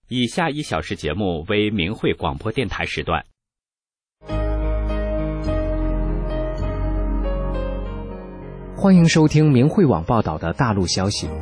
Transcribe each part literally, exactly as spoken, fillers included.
以下一小时节目为明慧广播电台时段。 欢迎收听明慧网报道的大陆消息。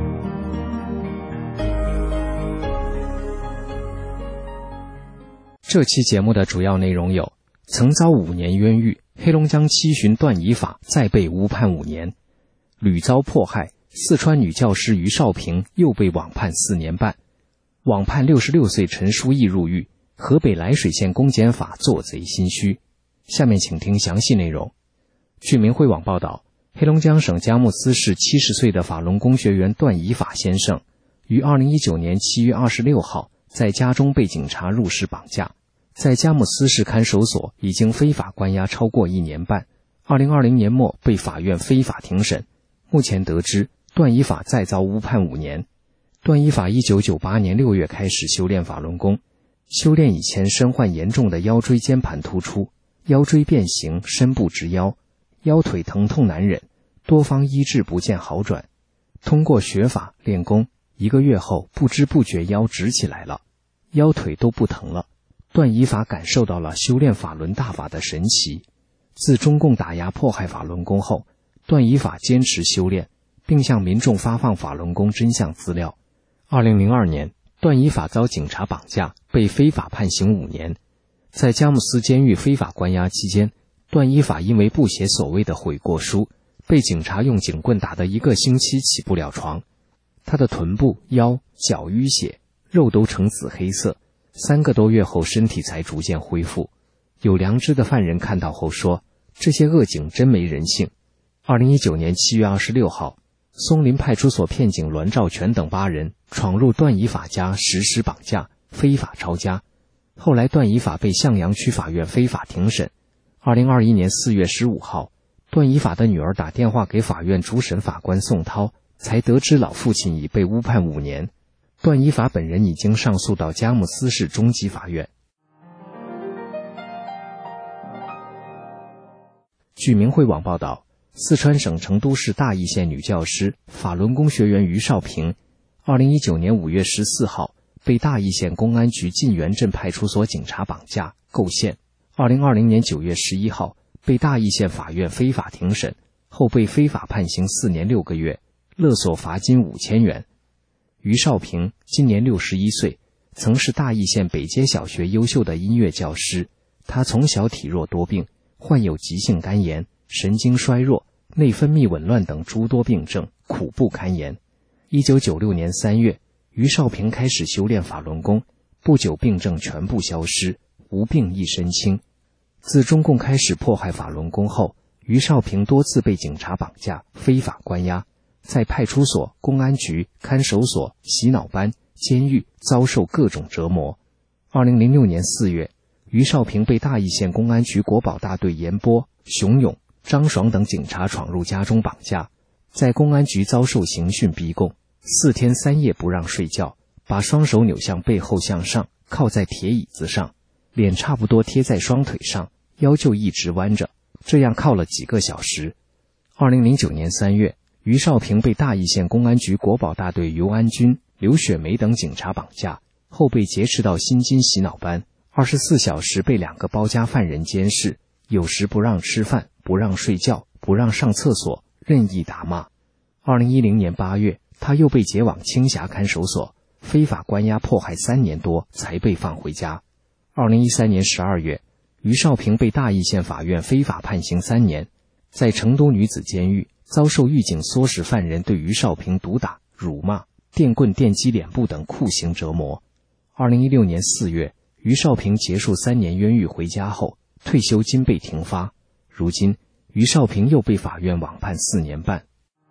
这期节目的主要内容有：曾遭五年冤狱，黑龙江七旬段乙法再被误判五年；屡遭迫害，四川女教师于少平又被网判四年半；网判六十六岁陈书义入狱；河北涞水县公检法做贼心虚。下面请听详细内容。据明慧网报道，黑龙江省佳木斯市七十岁的法轮功学员段乙法先生，于二零一九年七月二十六号在家中被警察入室绑架，在佳木斯市看守所已经非法关押超过一年半，二零二零年末被法院非法庭审。目前得知，段乙法再遭误判五年。段乙法一九九八年六月开始修炼法轮功，修炼以前身患严重的腰椎间盘突出，腰椎变形，伸不直腰，腰腿疼痛难忍，多方医治不见好转。通过学法练功，一个月后不知不觉腰直起来了，腰腿都不疼了。段乙法感受到了修炼法轮大法的神奇。自中共打压迫害法轮功后，段乙法坚持修炼，并向民众发放法轮功真相资料。二零零二年，段乙法遭警察绑架，被非法判刑五年。在佳木斯监狱非法关押期间，段乙法因为不写所谓的悔过书，被警察用警棍打得一个星期起不了床。他的臀部、腰、脚淤血，肉都呈紫黑色，三个多月后身体才逐渐恢复。有良知的犯人看到后说，这些恶警真没人性。二零一九年七月二十六号，松林派出所骗警栾兆全等八人闯入段乙法家实施绑架，非法抄家。后来段乙法被向阳区法院非法庭审。二零二一年四月十五号，段乙法的女儿打电话给法院主审法官宋涛，才得知老父亲已被误判五年。段乙法本人已经上诉到佳木斯市中级法院。据明慧网报道，四川省成都市大邑县女教师、法轮功学员于少平，二零一九年五月十四号被大邑县公安局晋源镇派出所警察绑架构陷，二零二零年九月十一号被大邑县法院非法庭审，后被非法判刑四年六个月，勒索罚金五千元。于少平今年六十一岁，曾是大邑县北街小学优秀的音乐教师。他从小体弱多病，患有急性肝炎、神经衰弱、内分泌紊乱等诸多病症，苦不堪言。一九九六年三月，于少平开始修炼法轮功，不久病症全部消失，无病一身轻。自中共开始迫害法轮功后，于少平多次被警察绑架、非法关押，在派出所、公安局、看守所、洗脑班、监狱遭受各种折磨。二零零六年四月，于少平被大邑县公安局国保大队严波、熊勇、张爽等警察闯入家中绑架，在公安局遭受刑讯逼供，四天三夜不让睡觉，把双手扭向背后向上，靠在铁椅子上，脸差不多贴在双腿上，腰就一直弯着，这样靠了几个小时。二零零九年三月，于少平被大邑县公安局国保大队尤安军、刘雪梅等警察绑架，后被劫持到新津洗脑班，二十四小时被两个包夹犯人监视，有时不让吃饭，不让睡觉，不让上厕所，任意打骂。二零一零年八月，他又被解往青霞看守所，非法关押迫害三年多，才被放回家。二零一三年十二月，于少平被大邑县法院非法判刑三年，在成都女子监狱遭受狱警唆使犯人对于少平毒打、辱骂、电棍电击脸部等酷刑折磨。二零一六年四月，于少平结束三年冤狱回家后，退休金被停发。如今，于少平又被法院网判四年半。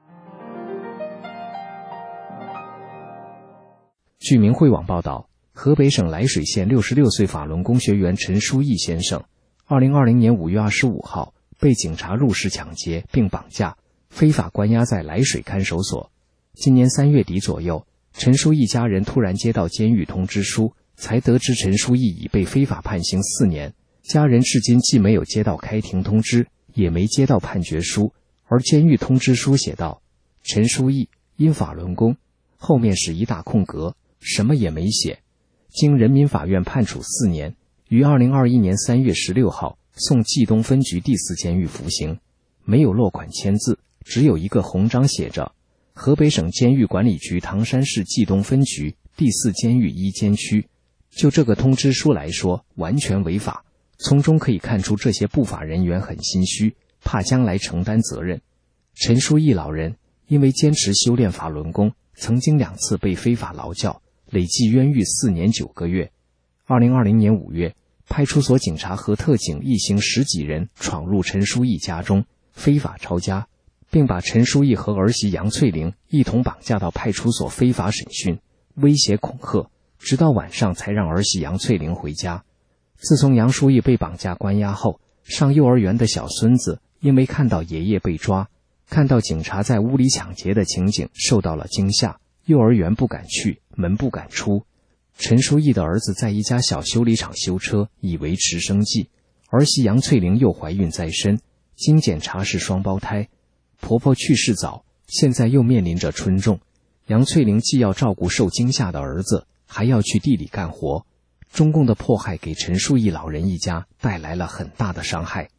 据明慧网报道，河北省涞水县六十六岁法轮功学员陈书义先生，二零二零年五月二十五号被警察入室抢劫并绑架，非法关押在涞水看守所。今年三月底左右，陈书义家人突然接到监狱通知书，才得知陈书义已被非法判刑四年。家人至今既没有接到开庭通知，也没接到判决书，而监狱通知书写道：陈书义因法轮功，后面是一大空格，什么也没写。 经人民法院判处四年，于二零二一年三月十六号送冀东分局第四监狱服刑，没有落款签字，只有一个红章写着河北省监狱管理局唐山市冀东分局第四监狱一监区。就这个通知书来说，完全违法。从中可以看出这些不法人员很心虚，怕将来承担责任。陈书义老人因为坚持修炼法轮功，曾经两次被非法劳教，累计冤狱四年九个月。二零二零年五月，派出所警察和特警一行十几人闯入陈书义家中，非法抄家，并把陈书义和儿媳杨翠玲一同绑架到派出所非法审讯，威胁恐吓，直到晚上才让儿媳杨翠玲回家。自从杨书义被绑架关押后，上幼儿园的小孙子因为看到爷爷被抓，看到警察在屋里抢劫的情景，受到了惊吓，幼儿园不敢去，门不敢出。陈书义的儿子在一家小修理厂修车，以维持生计。儿媳杨翠玲又怀孕在身，经检查是双胞胎，婆婆去世早，现在又面临着春重。杨翠玲既要照顾受惊吓的儿子，还要去地里干活。中共的迫害给陈书义老人一家带来了很大的伤害。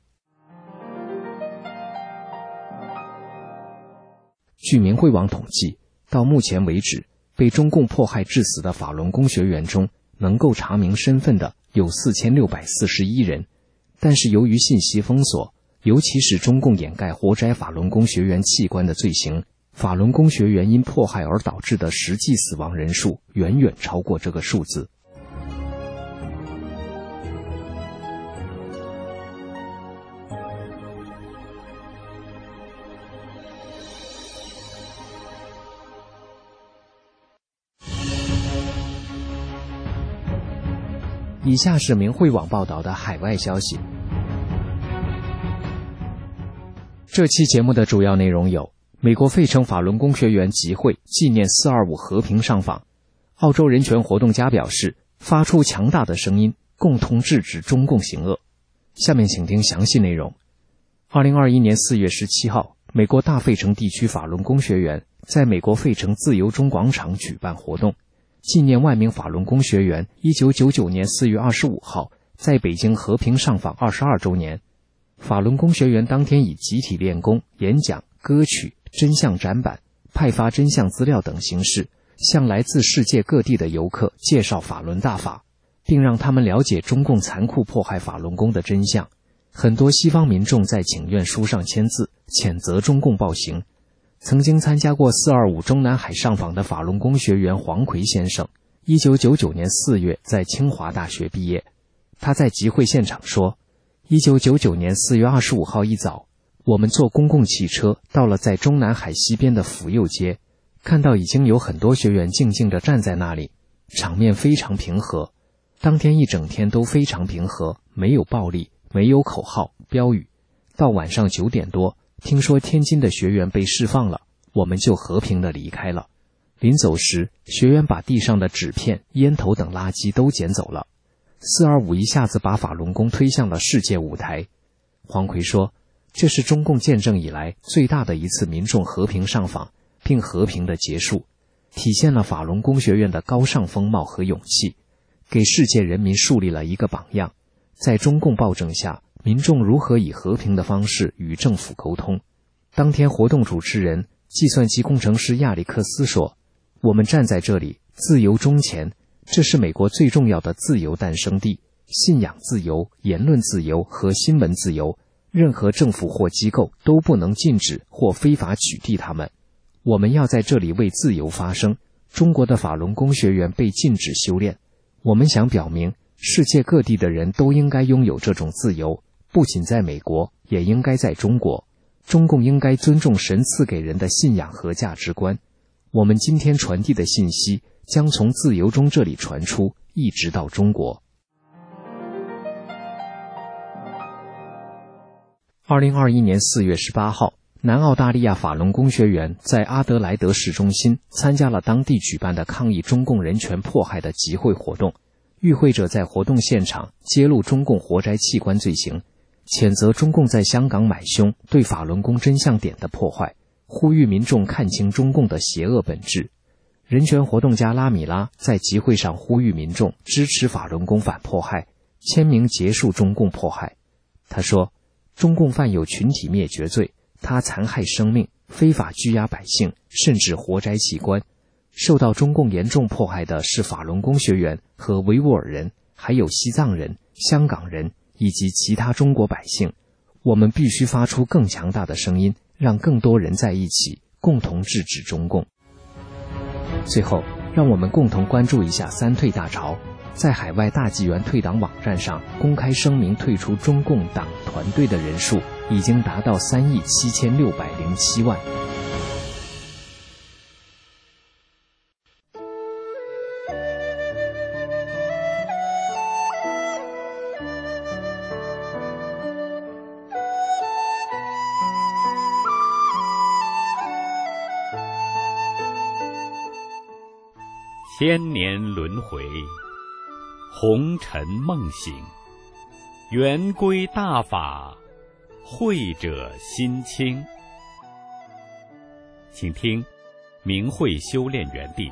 据明慧网统计，到目前为止，被中共迫害致死的法轮功学员中，能够查明身份的有四千六百四十一人，但是由于信息封锁，尤其是中共掩盖活摘法轮功学员器官的罪行，法轮功学员因迫害而导致的实际死亡人数远远超过这个数字。以下是明慧网报道的海外消息。这期节目的主要内容有：美国费城法轮功学员集会纪念四二五和平上访；澳洲人权活动家表示，发出强大的声音，共同制止中共行恶。下面请听详细内容。二零二一年四月十七号，美国大费城地区法轮功学员在美国费城自由中广场举办活动，纪念万名法轮功学员一九九九年四月二十五号在北京和平上访二十二周年。法轮功学员当天以集体练功、演讲、歌曲、真相展板、派发真相资料等形式，向来自世界各地的游客介绍法轮大法，并让他们了解中共残酷迫害法轮功的真相。很多西方民众在请愿书上签字，谴责中共暴行。曾经参加过四二五中南海上访的法轮功学员黄奎先生，一九九九年四月在清华大学毕业。他在集会现场说，一九九九年四月二十五号一早，我们坐公共汽车到了在中南海西边的福佑街，看到已经有很多学员静静地站在那里，场面非常平和。当天一整天都非常平和，没有暴力，没有口号、标语。到晚上九点多，听说天津的学员被释放了，我们就和平地离开了。临走时，学员把地上的纸片、烟头等垃圾都捡走了。四二五一下子把法轮功推向了世界舞台。黄奎说，这是中共建政以来最大的一次民众和平上访，并和平的结束，体现了法轮功学院的高尚风貌和勇气，给世界人民树立了一个榜样。在中共暴政下，民众如何以和平的方式与政府沟通。当天活动主持人、计算机工程师亚历克斯说，我们站在这里，自由中前，这是美国最重要的自由诞生地，信仰自由、言论自由和新闻自由，任何政府或机构都不能禁止或非法取缔他们。我们要在这里为自由发声。中国的法轮功学员被禁止修炼，我们想表明，世界各地的人都应该拥有这种自由，不仅在美国，也应该在中国。中共应该尊重神赐给人的信仰和价值观。我们今天传递的信息将从自由中这里传出，一直到中国。二零二一年四月十八号，南澳大利亚法轮功学员在阿德莱德市中心参加了当地举办的抗议中共人权迫害的集会活动。与会者在活动现场揭露中共活摘器官罪行，谴责中共在香港买凶对法轮功真相点的破坏，呼吁民众看清中共的邪恶本质。 人权活动家拉米拉在集会上呼吁民众支持法轮功反迫害，签名结束中共迫害。他说，中共犯有群体灭绝罪，他残害生命，非法拘押百姓，甚至活摘器官。受到中共严重迫害的是法轮功学员和维吾尔人，还有西藏人、香港人以及其他中国百姓。我们必须发出更强大的声音，让更多人在一起，共同制止中共。最后，让我们共同关注一下三退大潮。在海外大纪元退党网站上公开声明退出中共党团队的人数已经达到三亿七千六百零七万。 千年轮回，红尘梦醒，圆归大法，慧者心清。请听明慧修炼园地。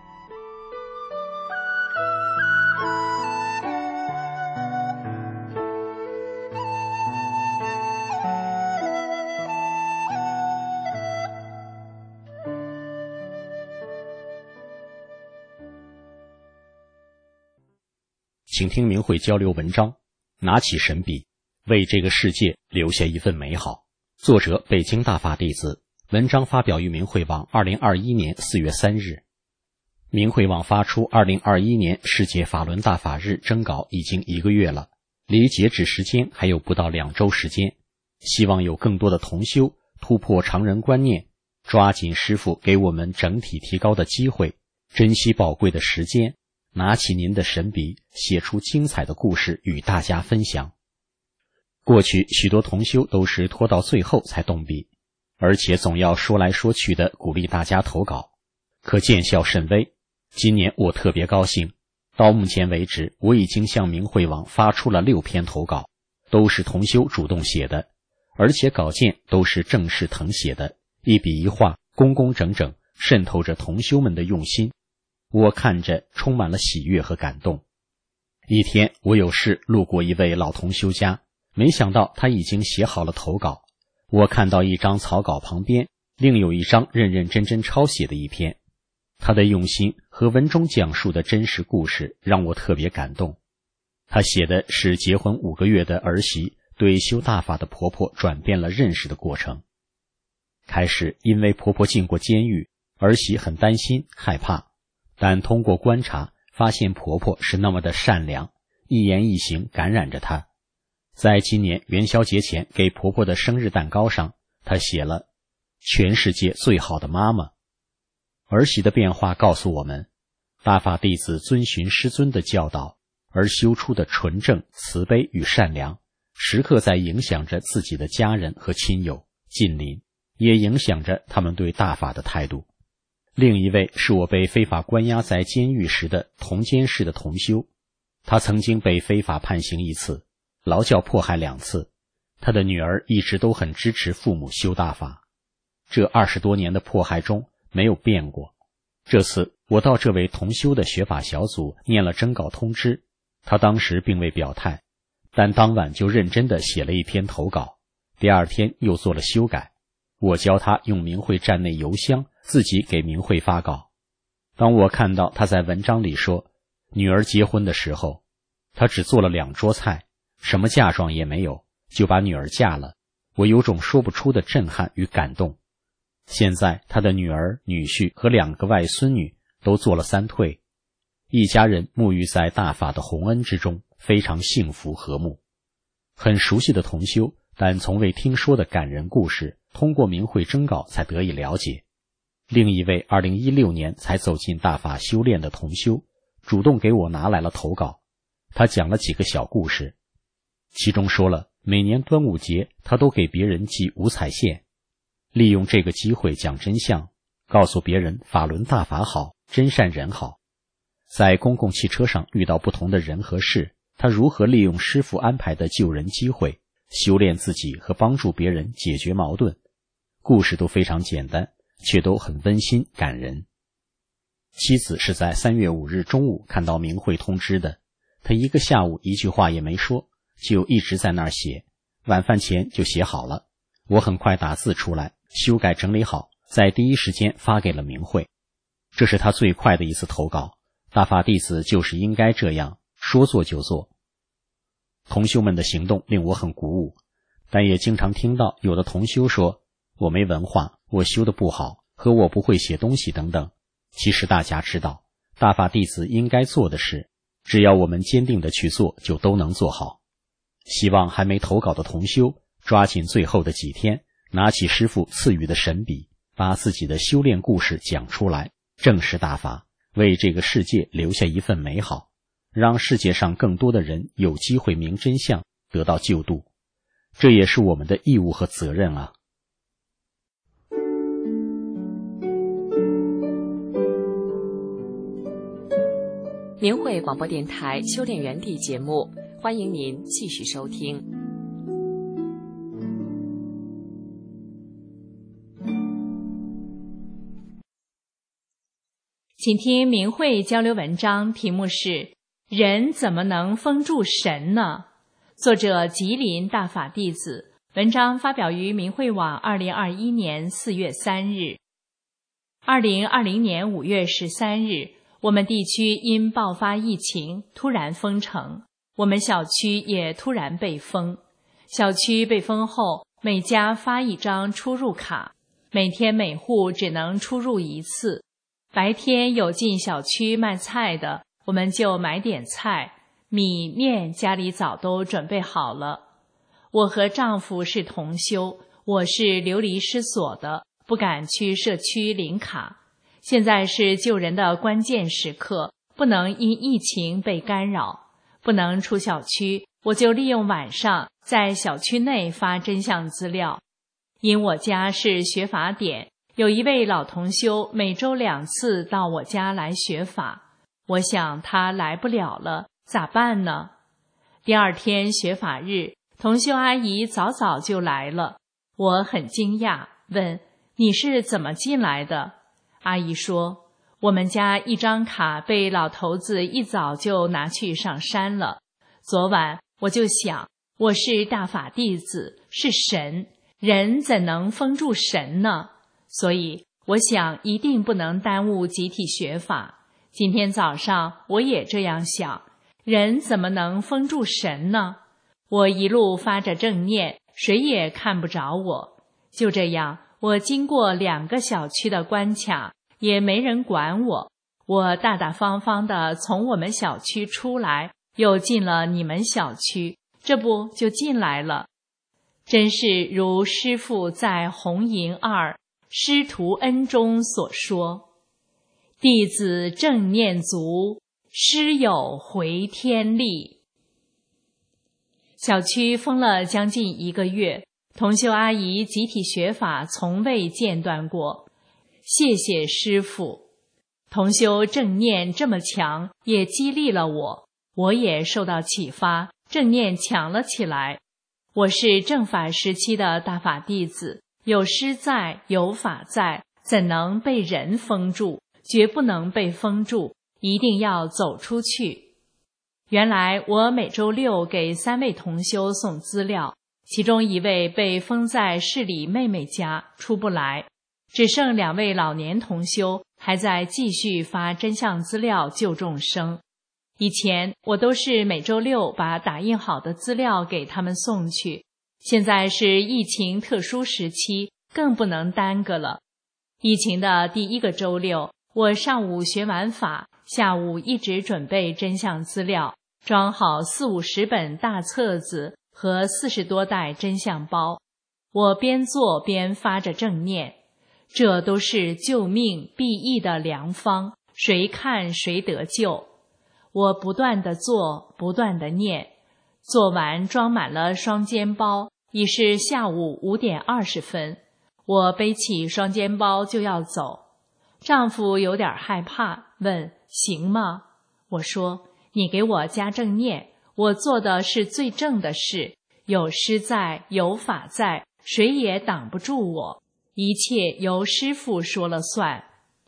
请听明慧交流文章，拿起神笔，为这个世界留下一份美好。作者北京大法弟子，文章发表于明慧网二零二一年四月三日。明慧网发出二零二一年世界法轮大法日征稿已经一个月了，离截止时间还有不到两周时间。希望有更多的同修突破常人观念，抓紧师父给我们整体提高的机会，珍惜宝贵的时间，拿起您的神笔，写出精彩的故事与大家分享。过去许多同修都是拖到最后才动笔，而且总要说来说去的鼓励大家投稿，可见效甚微。今年我特别高兴，到目前为止我已经向明慧网发出了六篇投稿，都是同修主动写的，而且稿件都是正式誊写的，一笔一画工工整整，渗透着同修们的用心。我看着充满了喜悦和感动。一天，我有事路过一位老同修家，没想到他已经写好了投稿。我看到一张草稿旁边另有一张认认真真抄写的一篇，他的用心和文中讲述的真实故事让我特别感动。他写的是结婚五个月的儿媳对修大法的婆婆转变了认识的过程。开始因为婆婆进过监狱，儿媳很担心害怕，但通过观察发现婆婆是那么的善良，一言一行感染着她。在今年元宵节前给婆婆的生日蛋糕上，她写了全世界最好的妈妈。儿媳的变化告诉我们，大法弟子遵循师尊的教导而修出的纯正、慈悲与善良，时刻在影响着自己的家人和亲友近邻，也影响着他们对大法的态度。另一位是我被非法关押在监狱时的同监室的同修，他曾经被非法判刑一次，劳教迫害两次，他的女儿一直都很支持父母修大法，这二十多年的迫害中没有变过。这次我到这位同修的学法小组念了征稿通知，他当时并未表态，但当晚就认真地写了一篇投稿，第二天又做了修改。我教他用明慧站内邮箱自己给明慧发稿。当我看到他在文章里说女儿结婚的时候，他只做了两桌菜，什么嫁妆也没有，就把女儿嫁了，我有种说不出的震撼与感动。现在他的女儿、女婿和两个外孙女都做了三退，一家人沐浴在大法的洪恩之中，非常幸福和睦。很熟悉的同修，但从未听说的感人故事，通过明慧征稿才得以了解。另一位二零一六年才走进大法修炼的同修，主动给我拿来了投稿。他讲了几个小故事，其中说了每年端午节他都给别人寄五彩线，利用这个机会讲真相，告诉别人法轮大法好，真善人好。在公共汽车上遇到不同的人和事，他如何利用师父安排的救人机会修炼自己和帮助别人解决矛盾，故事都非常简单，却都很温馨感人。 妻子是在三月五日中午看到明慧通知的，他一个下午一句话也没说，就一直在那儿写，晚饭前就写好了。我很快打字出来，修改整理好，在第一时间发给了明慧。这是他最快的一次投稿，大法弟子就是应该这样，说做就做。同修们的行动令我很鼓舞，但也经常听到有的同修说，我没文化，我修得不好，和我不会写东西等等。其实大家知道，大法弟子应该做的事，只要我们坚定地去做，就都能做好。希望还没投稿的同修抓紧最后的几天，拿起师父赐予的神笔，把自己的修炼故事讲出来，正视大法，为这个世界留下一份美好，让世界上更多的人有机会明真相，得到救度。这也是我们的义务和责任啊。 明慧广播电台修炼园地节目，欢迎您继续收听。 请听明慧交流文章，题目是人怎么能封住神呢？作者吉林大法弟子，文章发表于明慧网二零二一年四月三日。二零二零年五月十三日，我们地区因爆发疫情突然封城，我们小区也突然被封。小区被封后，每家发一张出入卡，每天每户只能出入一次。白天有进小区卖菜的，我们就买点菜，米面家里早都准备好了。我和丈夫是同修，我是流离失所的，不敢去社区领卡。现在是救人的关键时刻，不能因疫情被干扰，不能出小区，我就利用晚上在小区内发真相资料。因我家是学法点，有一位老同修每周两次到我家来学法，我想他来不了了，咋办呢？第二天学法日，同修阿姨早早就来了，我很惊讶，问你是怎么进来的？阿姨说，我们家一张卡被老头子一早就拿去上山了。昨晚我就想，我是大法弟子，是神，人怎能封住神呢？所以我想一定不能耽误集体学法。今天早上我也这样想，人怎么能封住神呢？我一路发着正念，谁也看不着我。就这样，我经过两个小区的关卡，也没人管我。我大大方方地从我们小区出来，又进了你们小区，这不就进来了。真是如师父在红银二师徒恩中所说，弟子正念足，师有回天力。小区封了将近一个月，同修阿姨集体学法从未间断过，谢谢师父。同修正念这么强，也激励了我，我也受到启发，正念强了起来。我是正法时期的大法弟子，有师在，有法在，怎能被人封住？绝不能被封住，一定要走出去。原来我每周六给三位同修送资料，其中一位被封在市里妹妹家，出不来，只剩两位老年同修还在继续发真相资料救众生。以前我都是每周六把打印好的资料给他们送去，现在是疫情特殊时期，更不能耽搁了。疫情的第一个周六，我上午学完法，下午一直准备真相资料，装好四五十本大册子和四十多袋真相包。我边做边发着正念，这都是救命避疫的良方，谁看谁得救。我不断地做，不断地念，做完装满了双肩包，已是下午五点二十分。我背起双肩包就要走，丈夫有点害怕，问行吗？我说你给我加正念，我做的是最正的事，有师在，有法在，谁也挡不住我，一切由师父说了算。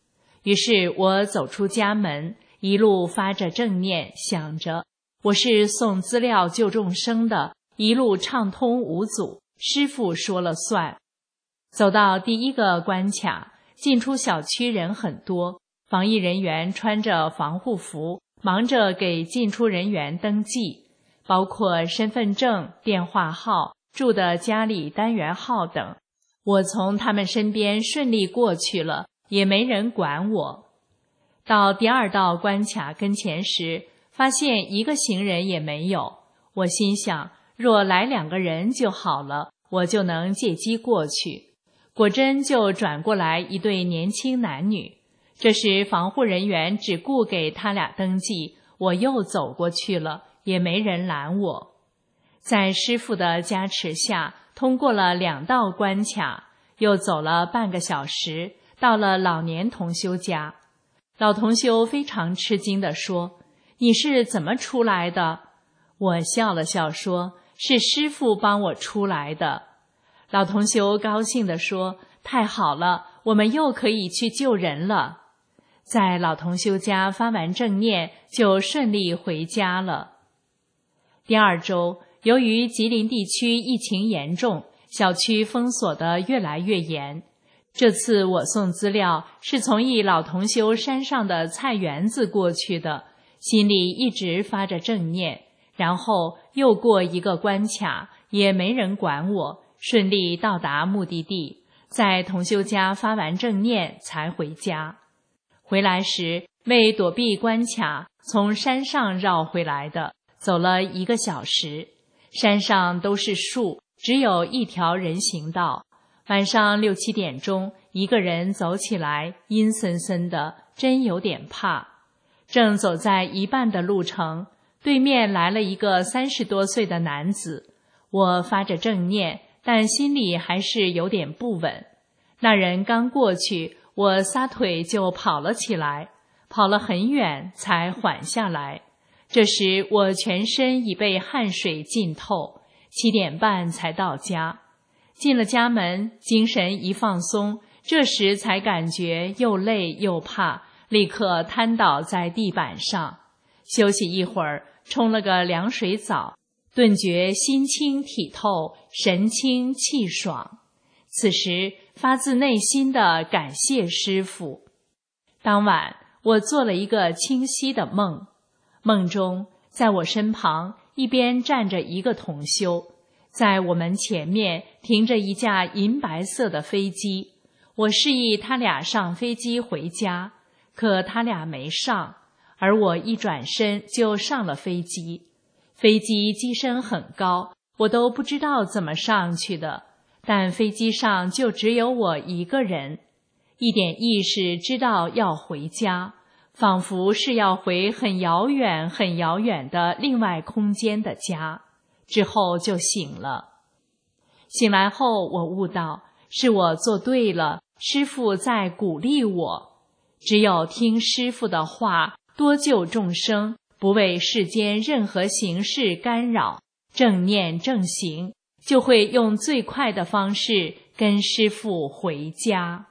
于是我走出家门，一路发着正念，想着我是送资料救众生的，一路畅通无阻，师父说了算。走到第一个关卡，进出小区人很多，防疫人员穿着防护服，忙着给进出人员登记，包括身份证、电话号、住的家里单元号等。我从他们身边顺利过去了，也没人管我。到第二道关卡跟前时，发现一个行人也没有。我心想，若来两个人就好了，我就能借机过去。果真就转过来一对年轻男女。这时防护人员只顾给他俩登记，我又走过去了，也没人拦我。在师父的加持下，通过了两道关卡，又走了半个小时，到了老年同修家。老同修非常吃惊地说：“你是怎么出来的？”我笑了笑说：“是师父帮我出来的。”老同修高兴地说：“太好了，我们又可以去救人了。”在老同修家发完正念，就顺利回家了。第二周，由于吉林地区疫情严重，小区封锁得越来越严。这次我送资料是从一老同修山上的菜园子过去的，心里一直发着正念，然后又过一个关卡，也没人管我，顺利到达目的地，在同修家发完正念才回家。回来时为躲避关卡，从山上绕回来的，走了一个小时。山上都是树，只有一条人行道。晚上六七点钟，一个人走起来阴森森的，真有点怕。正走在一半的路程，对面来了一个三十多岁的男子。我发着正念，但心里还是有点不稳。那人刚过去，我撒腿就跑了起来，跑了很远才缓下来。这时我全身已被汗水浸透，七点半才到家。进了家门，精神一放松，这时才感觉又累又怕，立刻瘫倒在地板上。休息一会儿，冲了个凉水澡，顿觉心清体透，神清气爽。此时发自内心的感谢师父。当晚我做了一个清晰的梦，梦中在我身旁一边站着一个同修，在我们前面停着一架银白色的飞机。我示意他俩上飞机回家，可他俩没上，而我一转身就上了飞机。飞机机身很高，我都不知道怎么上去的，但飞机上就只有我一个人，一点意识知道要回家，仿佛是要回很遥远很遥远的另外空间的家。之后就醒了。醒来后我悟到，是我做对了，师父在鼓励我。只有听师父的话，多救众生，不为世间任何形式干扰，正念正行，就会用最快的方式跟师父回家。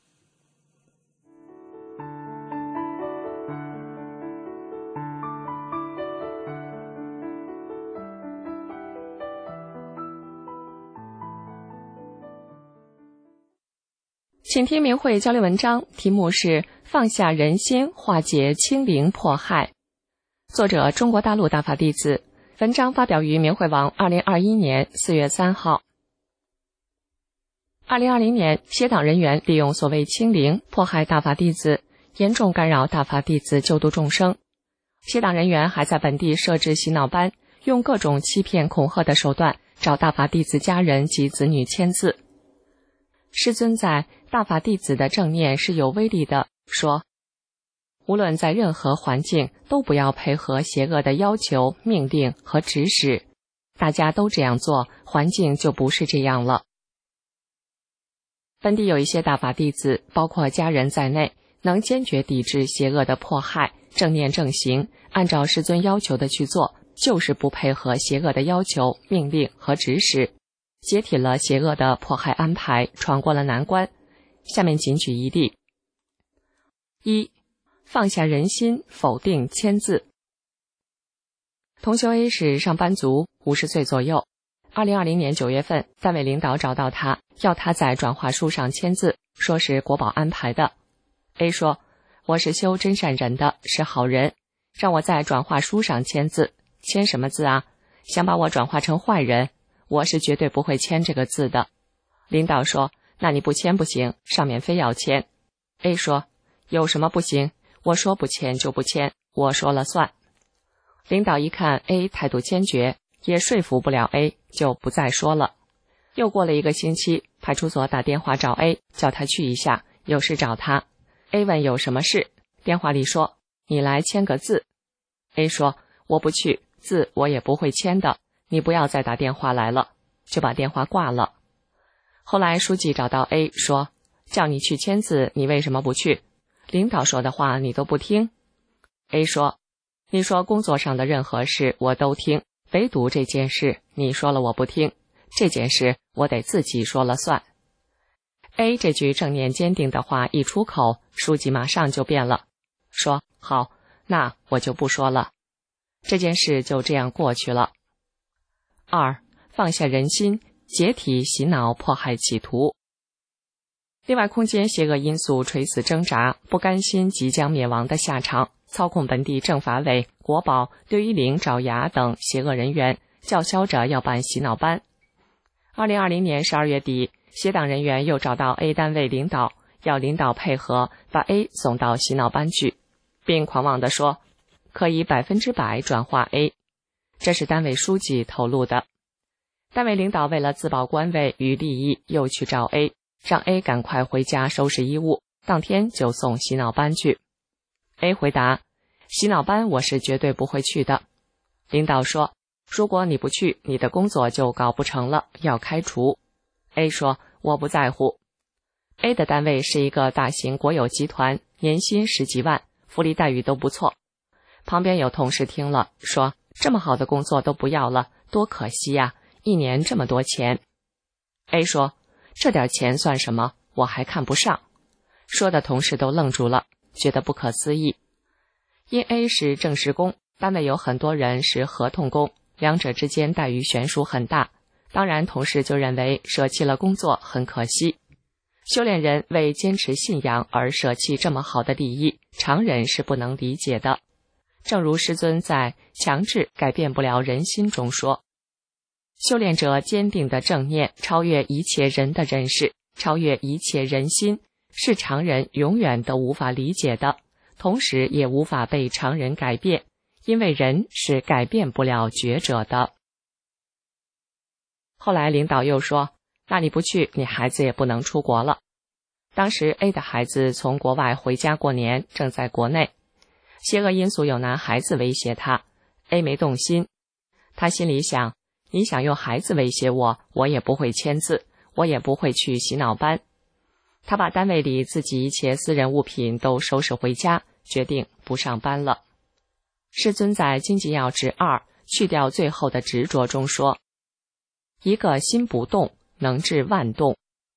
请听明慧交流文章，题目是放下人心，化解清零迫害。作者中国大陆大法弟子，文章发表于明慧网二零二一年四月三号。二零二零年，协党人员利用所谓清零迫害大法弟子，严重干扰大法弟子救度众生。协党人员还在本地设置洗脑班，用各种欺骗恐吓的手段找大法弟子家人及子女签字。师尊在大法弟子的正念是有威力的说，无论在任何环境都不要配合邪恶的要求、命令和指使，大家都这样做，环境就不是这样了。本地有一些大法弟子，包括家人在内，能坚决抵制邪恶的迫害，正念正行，按照师尊要求的去做，就是不配合邪恶的要求、命令和指使，解体了邪恶的迫害安排，闯过了难关。下面仅举一例。 一、放下人心，否定签字。同修 A 是上班族，五十岁左右。二零二零年九月份，单位领导找到他，要他在转化书上签字，说是国保安排的。A 说：“我是修真善人的，是好人，让我在转化书上签字，签什么字啊？想把我转化成坏人？我是绝对不会签这个字的。”领导说：“那你不签不行，上面非要签。” A 说：“有什么不行？我说不签就不签，我说了算。”领导一看 A 态度坚决，也说服不了 A， 就不再说了。又过了一个星期，派出所打电话找 A， 叫他去一下，有事找他。A 问有什么事，电话里说：“你来签个字。” A 说：“我不去，字我也不会签的，你不要再打电话来了。”就把电话挂了。后来书记找到 A 说：“叫你去签字，你为什么不去？领导说的话你都不听。” A 说：“你说工作上的任何事我都听，唯独这件事你说了我不听，这件事我得自己说了算。” A 这句正念坚定的话一出口，书记马上就变了，说：“好，那我就不说了。”这件事就这样过去了。二、放下人心，解体洗脑迫害企图。另外空间邪恶因素垂死挣扎，不甘心即将灭亡的下场，操控本地政法委、国保、六一零、爪牙等邪恶人员，叫嚣着要办洗脑班。二零二零年十二月底，邪党人员又找到 A 单位领导，要领导配合把 A 送到洗脑班去，并狂妄地说可以百分之百转化 A。 这是单位书记透露的。单位领导为了自保官位与利益，又去找 A， 让 A 赶快回家收拾衣物，当天就送洗脑班去。 A 回答：洗脑班我是绝对不会去的。领导说：如果你不去，你的工作就搞不成了，要开除。 A 说：我不在乎。 A 的单位是一个大型国有集团，年薪十几万，福利待遇都不错。旁边有同事听了说：这么好的工作都不要了，多可惜呀，一年这么多钱。 A 说：这点钱算什么，我还看不上。说的同事都愣住了，觉得不可思议。因 A 是正式工，单位有很多人是合同工，两者之间待遇悬殊很大，当然同事就认为舍弃了工作很可惜。修炼人为坚持信仰而舍弃这么好的利益，常人是不能理解的。正如师尊在《强制改变不了人心》中说，修炼者坚定的正念超越一切人的认识，超越一切人心，是常人永远都无法理解的，同时也无法被常人改变，因为人是改变不了觉者的。后来领导又说，那你不去，你孩子也不能出国了。当时 A 的孩子从国外回家过年，正在国内。邪恶因素有拿孩子威胁他， A 没动心。他心里想，你想用孩子威胁我，我也不会签字，我也不会去洗脑班。他把单位里自己一切私人物品都收拾回家，决定不上班了。师尊在《经济要旨二去掉最后的执着》中说，一个心不动，能治万动。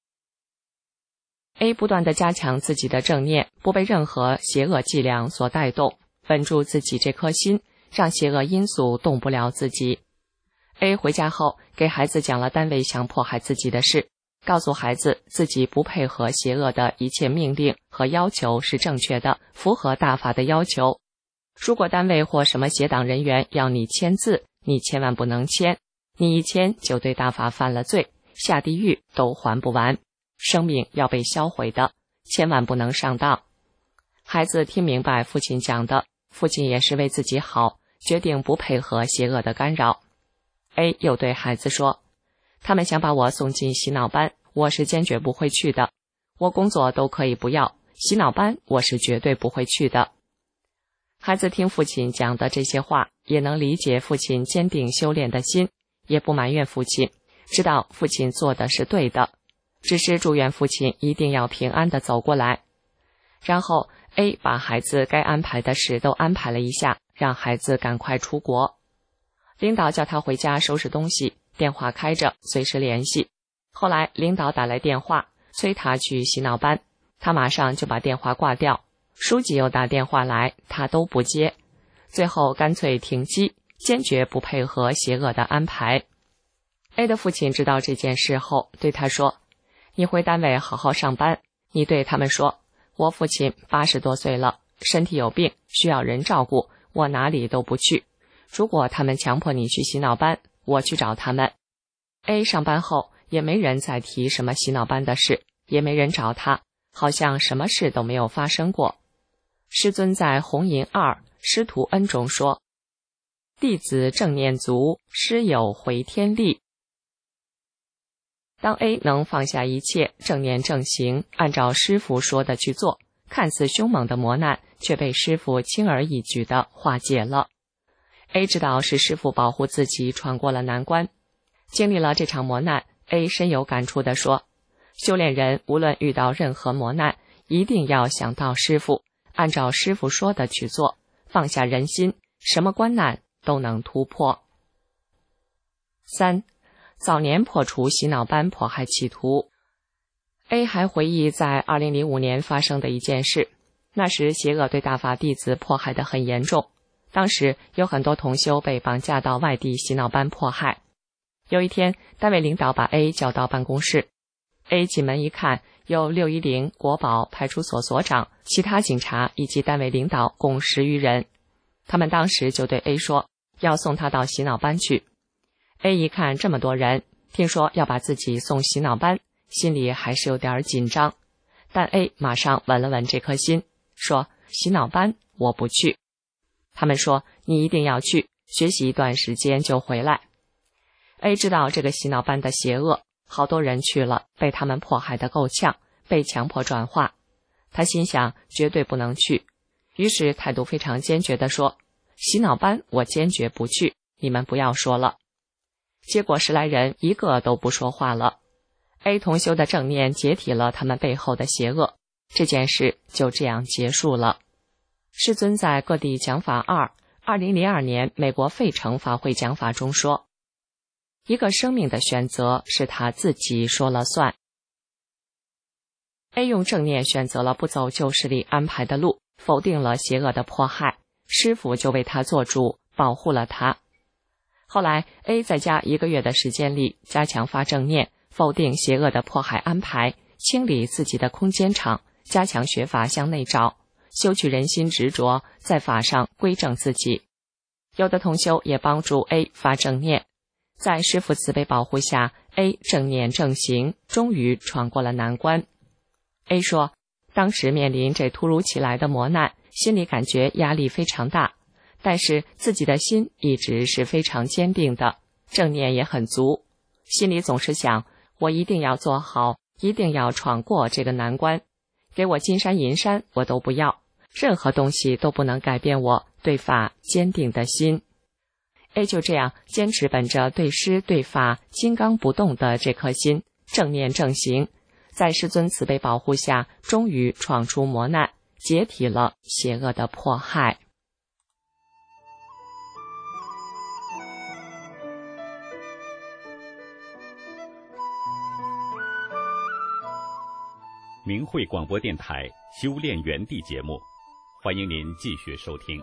A 不断地加强自己的正念，不被任何邪恶伎俩所带动，稳住自己这颗心，让邪恶因素动不了自己。 A 回家后给孩子讲了单位想迫害自己的事，告诉孩子自己不配合邪恶的一切命令和要求是正确的，符合大法的要求。如果单位或什么邪党人员要你签字，你千万不能签，你一签就对大法犯了罪，下地狱都还不完，生命要被销毁的，千万不能上当。孩子听明白父亲讲的，父亲也是为自己好，决定不配合邪恶的干扰。 A 又对孩子说，他们想把我送进洗脑班，我是坚决不会去的，我工作都可以不要，洗脑班我是绝对不会去的。孩子听父亲讲的这些话，也能理解父亲坚定修炼的心，也不埋怨父亲，知道父亲做的是对的，只是祝愿父亲一定要平安地走过来。然后 A 把孩子该安排的事都安排了一下，让孩子赶快出国。领导叫他回家收拾东西，电话开着，随时联系。后来领导打来电话，催他去洗脑班，他马上就把电话挂掉。 书记又打电话来，他都不接，最后干脆停机，坚决不配合邪恶的安排。A 的父亲知道这件事后，对他说：你回单位好好上班，你对他们说，我父亲八十多岁了，身体有病，需要人照顾，我哪里都不去。如果他们强迫你去洗脑班，我去找他们。 A 上班后也没人再提什么洗脑班的事，也没人找他，好像什么事都没有发生过。师尊在弘淫二师徒恩中说：弟子正念足，师有回天力。当 A 能放下一切，正念正行，按照师父说的去做，看似凶猛的磨难却被师父轻而易举地化解了。 A 知道是师父保护自己闯过了难关。经历了这场磨难， A 深有感触地说，修炼人无论遇到任何磨难，一定要想到师父，按照师父说的去做，放下人心，什么关难都能突破。三、早年破除洗脑班迫害企图。 A 还回忆在二零零五年发生的一件事，那时邪恶对大法弟子迫害得很严重，当时有很多同修被绑架到外地洗脑班迫害。有一天，单位领导把 A 叫到办公室， A 进门一看，有六一零、国保、派出所所长、其他警察以及单位领导共十余人。他们当时就对 A 说，要送他到洗脑班去。 A 一看这么多人，听说要把自己送洗脑班，心里还是有点紧张，但 A 马上稳了稳这颗心，说洗脑班我不去。他们说你一定要去，学习一段时间就回来。 A 知道这个洗脑班的邪恶，好多人去了，被他们迫害得够呛，被强迫转化。他心想绝对不能去，于是态度非常坚决地说，洗脑班我坚决不去，你们不要说了。结果十来人一个都不说话了。 A 同修的正念解体了他们背后的邪恶，这件事就这样结束了。师尊在各地讲法二二零零二年美国费城法会讲法中说，一个生命的选择是他自己说了算。 A 用正念选择了不走旧势力安排的路，否定了邪恶的迫害，师父就为他做主，保护了他。后来 A 在家一个月的时间里，加强发正念，否定邪恶的迫害安排，清理自己的空间场，加强学法向内找，修去人心执着，在法上归正自己。有的同修也帮助 A 发正念，在师父慈悲保护下， A 正念正行，终于闯过了难关。 A 说，当时面临这突如其来的磨难，心里感觉压力非常大，但是自己的心一直是非常坚定的，正念也很足，心里总是想，我一定要做好，一定要闯过这个难关，给我金山银山我都不要，任何东西都不能改变我对法坚定的心。 A 就这样坚持本着对师对法金刚不动的这颗心，正念正行，在师尊慈悲保护下，终于闯出磨难，解体了邪恶的迫害。 明慧广播电台修炼园地节目，欢迎您继续收听。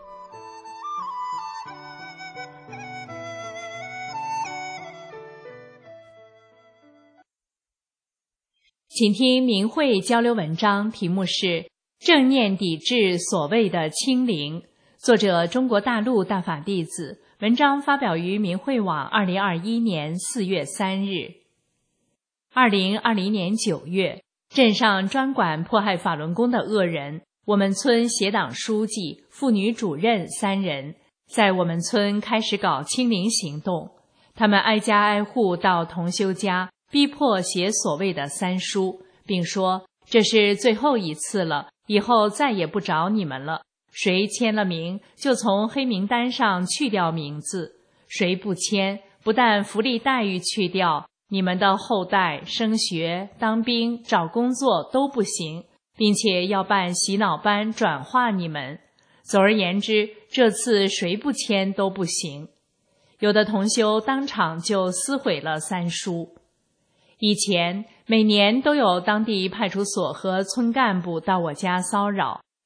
请听明慧交流文章，题目是正念抵制所谓的清零，作者中国大陆大法弟子，文章发表于明慧网二零二一年四月三日。二零二零年九月，镇上专管迫害法轮功的恶人，我们村协党书记、妇女主任三人，在我们村开始搞清零行动。他们挨家挨户到同修家，逼迫写所谓的三书，并说这是最后一次了，以后再也不找你们了，谁签了名就从黑名单上去掉名字，谁不签，不但福利待遇去掉，你们的后代升学、当兵、找工作都不行，并且要办洗脑班转化你们。总而言之，这次谁不签都不行。有的同修当场就撕毁了三书。以前每年都有当地派出所和村干部到我家骚扰，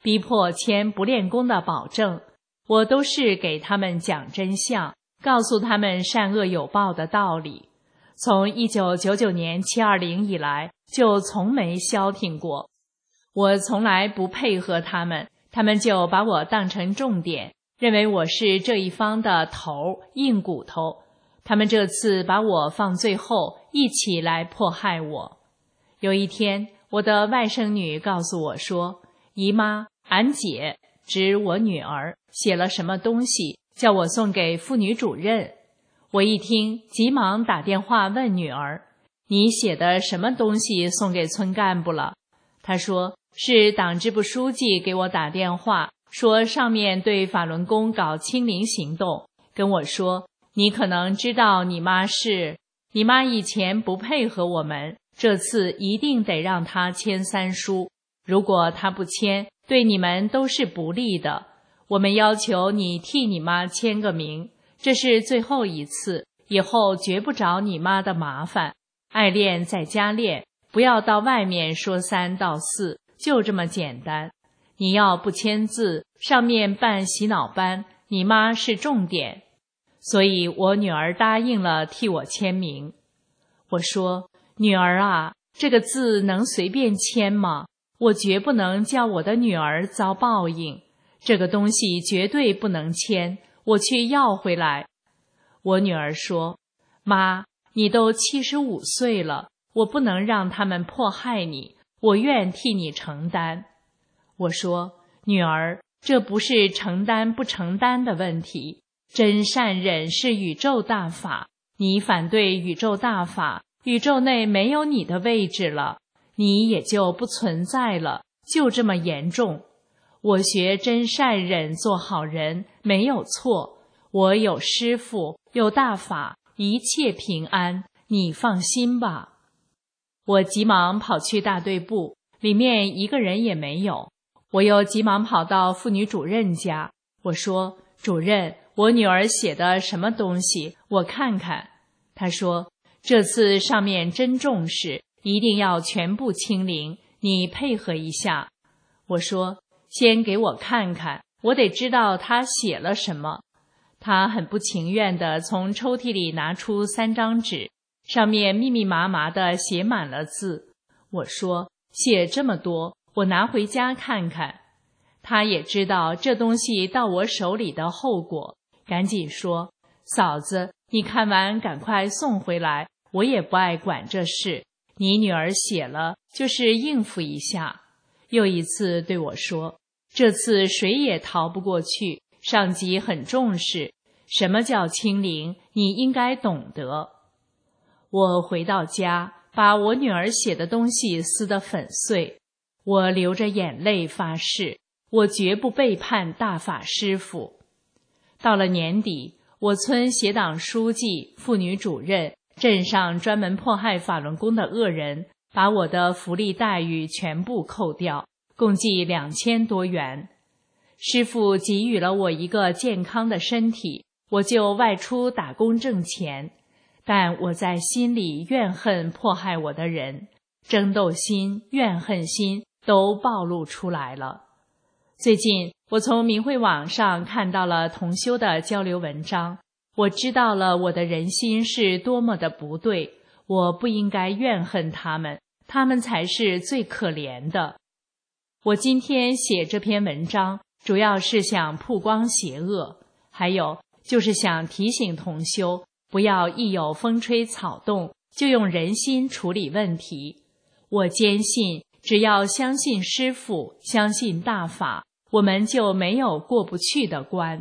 逼迫签不练功的保证，我都是给他们讲真相，告诉他们善恶有报的道理。从一九九九年七二零以来，就从没消停过。我从来不配合他们，他们就把我当成重点，认为我是这一方的头，硬骨头。他们这次把我放最后，一起来迫害我。有一天，我的外甥女告诉我说，姨妈，俺姐，指我女儿，写了什么东西，叫我送给妇女主任。我一听，急忙打电话问女儿，你写的什么东西送给村干部了？她说，是党支部书记给我打电话，说上面对法轮功搞清零行动，跟我说，你可能知道你妈是，你妈以前不配合我们，这次一定得让她签三书，如果她不签，对你们都是不利的。我们要求你替你妈签个名，这是最后一次，以后绝不找你妈的麻烦，爱练在家练，不要到外面说三道四，就这么简单。你要不签字，上面办洗脑班，你妈是重点。所以我女儿答应了替我签名。我说，女儿啊，这个字能随便签吗？我绝不能叫我的女儿遭报应，这个东西绝对不能签，我去要回来。我女儿说，妈，你都七十五岁了，我不能让他们迫害你，我愿替你承担。我说，女儿，这不是承担不承担的问题，真善忍是宇宙大法，你反对宇宙大法，宇宙内没有你的位置了，你也就不存在了，就这么严重。我学真善忍做好人没有错，我有师父，有大法，一切平安，你放心吧。我急忙跑去大队部，里面一个人也没有。我又急忙跑到妇女主任家，我说，主任，我女儿写的什么东西，我看看。她说，这次上面真重视，一定要全部清零，你配合一下。我说，先给我看看，我得知道她写了什么。她很不情愿地从抽屉里拿出三张纸，上面密密麻麻地写满了字。我说，写这么多，我拿回家看看。她也知道这东西到我手里的后果，赶紧说，嫂子，你看完赶快送回来，我也不爱管这事，你女儿写了，就是应付一下。又一次对我说，这次谁也逃不过去，上级很重视，什么叫清零，你应该懂得。我回到家，把我女儿写的东西撕得粉碎，我流着眼泪发誓，我绝不背叛大法师父。到了年底，我村协党书记、妇女主任、镇上专门迫害法轮功的恶人，把我的福利待遇全部扣掉，共计两千多元。师父给予了我一个健康的身体，我就外出打工挣钱。但我在心里怨恨迫害我的人，争斗心、怨恨心都暴露出来了。最近，我从明慧网上看到了同修的交流文章，我知道了我的人心是多么的不对，我不应该怨恨他们，他们才是最可怜的。我今天写这篇文章，主要是想曝光邪恶，还有就是想提醒同修，不要一有风吹草动就用人心处理问题。我坚信，只要相信师父，相信大法，我们就没有过不去的关。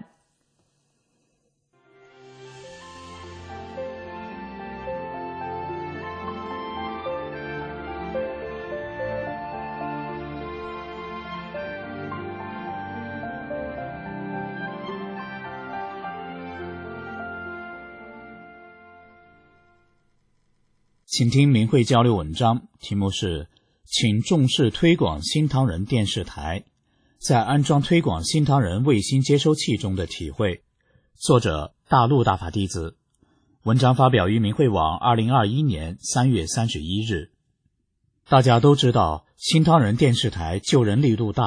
请听明慧交流文章，题目是请重视推广新唐人电视台在安装推广新唐人卫星接收器中的体会，作者大陆大法弟子。文章发表于明慧网二零二一年三月三十一日。大家都知道新唐人电视台救人力度大，